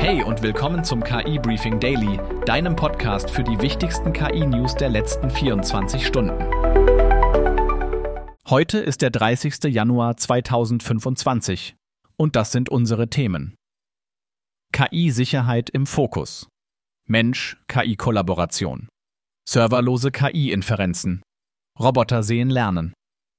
Hey und willkommen zum KI Briefing Daily, deinem Podcast für die wichtigsten KI-News der letzten 24 Stunden. Heute ist der 30. Januar 2025 und das sind unsere Themen. KI-Sicherheit im Fokus. Mensch-KI-Kollaboration. Serverlose KI-Inferenzen. Roboter sehen Lernen.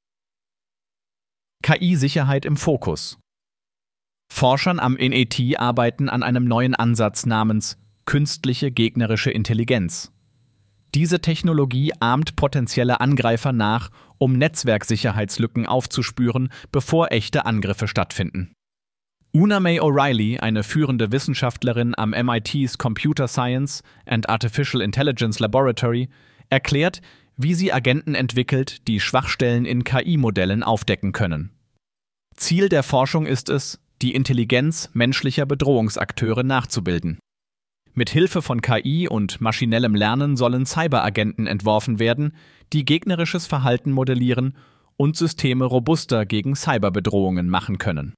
KI-Sicherheit im Fokus. Forschern am NET arbeiten an einem neuen Ansatz namens künstliche gegnerische Intelligenz. Diese Technologie ahmt potenzielle Angreifer nach, um Netzwerksicherheitslücken aufzuspüren, bevor echte Angriffe stattfinden. Una May O'Reilly, eine führende Wissenschaftlerin am MIT's Computer Science and Artificial Intelligence Laboratory, erklärt, wie sie Agenten entwickelt, die Schwachstellen in KI-Modellen aufdecken können. Ziel der Forschung ist es, die Intelligenz menschlicher Bedrohungsakteure nachzubilden. Mit Hilfe von KI und maschinellem Lernen sollen Cyberagenten entworfen werden, die gegnerisches Verhalten modellieren und Systeme robuster gegen Cyberbedrohungen machen können.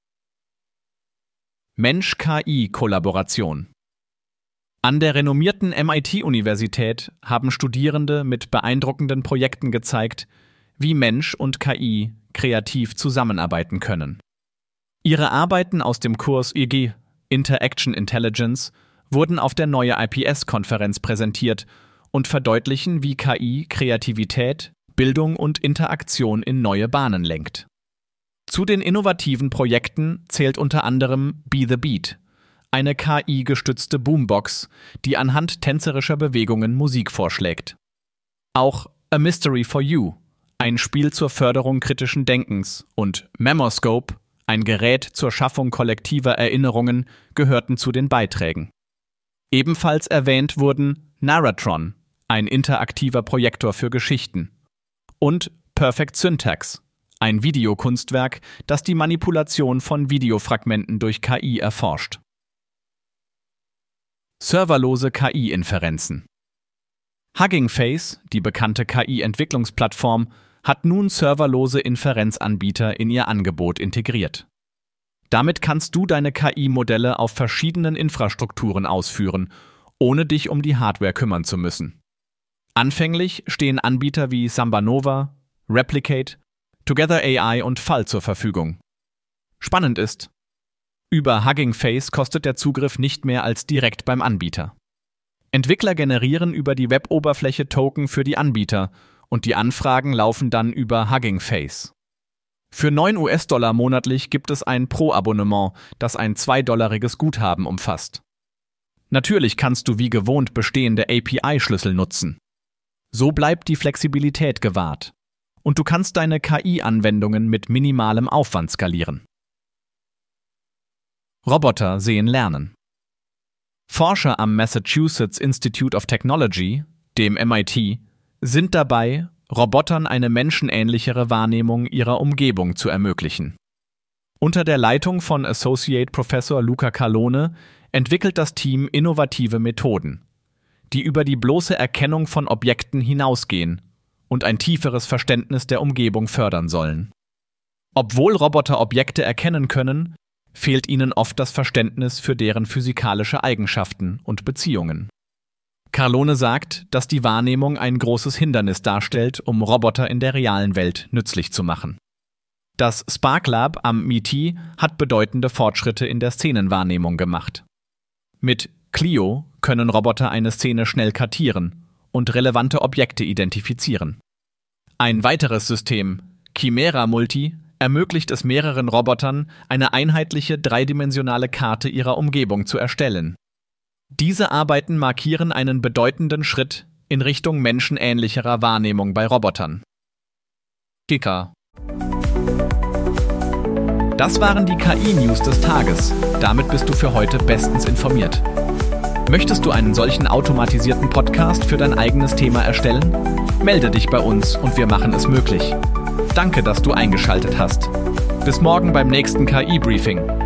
Mensch-KI-Kollaboration. An der renommierten MIT-Universität haben Studierende mit beeindruckenden Projekten gezeigt, wie Mensch und KI kreativ zusammenarbeiten können. Ihre Arbeiten aus dem Kurs IG Interaction Intelligence wurden auf der Neue IPS-Konferenz präsentiert und verdeutlichen, wie KI Kreativität, Bildung und Interaktion in neue Bahnen lenkt. Zu den innovativen Projekten zählt unter anderem Be the Beat, eine KI-gestützte Boombox, die anhand tänzerischer Bewegungen Musik vorschlägt. Auch A Mystery for You, ein Spiel zur Förderung kritischen Denkens, und Memoscope, ein Gerät zur Schaffung kollektiver Erinnerungen, gehörten zu den Beiträgen. Ebenfalls erwähnt wurden Narratron, ein interaktiver Projektor für Geschichten, und Perfect Syntax, ein Videokunstwerk, das die Manipulation von Videofragmenten durch KI erforscht. Serverlose KI-Inferenzen. Hugging Face, die bekannte KI-Entwicklungsplattform, hat nun serverlose Inferenzanbieter in ihr Angebot integriert. Damit kannst du deine KI-Modelle auf verschiedenen Infrastrukturen ausführen, ohne dich um die Hardware kümmern zu müssen. Anfänglich stehen Anbieter wie SambaNova, Replicate, Together AI und Fall zur Verfügung. Spannend ist, über Hugging Face kostet der Zugriff nicht mehr als direkt beim Anbieter. Entwickler generieren über die Weboberfläche Token für die Anbieter und die Anfragen laufen dann über Hugging Face. Für $9 monatlich gibt es ein Pro-Abonnement, das ein $2 Guthaben umfasst. Natürlich kannst du wie gewohnt bestehende API-Schlüssel nutzen. So bleibt die Flexibilität gewahrt und du kannst deine KI-Anwendungen mit minimalem Aufwand skalieren. Roboter sehen Lernen. Forscher am Massachusetts Institute of Technology, dem MIT, sind dabei, Robotern eine menschenähnlichere Wahrnehmung ihrer Umgebung zu ermöglichen. Unter der Leitung von Associate Professor Luca Carlone entwickelt das Team innovative Methoden, die über die bloße Erkennung von Objekten hinausgehen und ein tieferes Verständnis der Umgebung fördern sollen. Obwohl Roboter Objekte erkennen können, fehlt ihnen oft das Verständnis für deren physikalische Eigenschaften und Beziehungen. Carlone sagt, dass die Wahrnehmung ein großes Hindernis darstellt, um Roboter in der realen Welt nützlich zu machen. Das Spark Lab am MIT hat bedeutende Fortschritte in der Szenenwahrnehmung gemacht. Mit Clio können Roboter eine Szene schnell kartieren und relevante Objekte identifizieren. Ein weiteres System, Chimera Multi, ermöglicht es mehreren Robotern, eine einheitliche dreidimensionale Karte ihrer Umgebung zu erstellen. Diese Arbeiten markieren einen bedeutenden Schritt in Richtung menschenähnlicherer Wahrnehmung bei Robotern. Kicker. Das waren die KI-News des Tages. Damit bist du für heute bestens informiert. Möchtest du einen solchen automatisierten Podcast für dein eigenes Thema erstellen? Melde dich bei uns und wir machen es möglich. Danke, dass du eingeschaltet hast. Bis morgen beim nächsten KI-Briefing.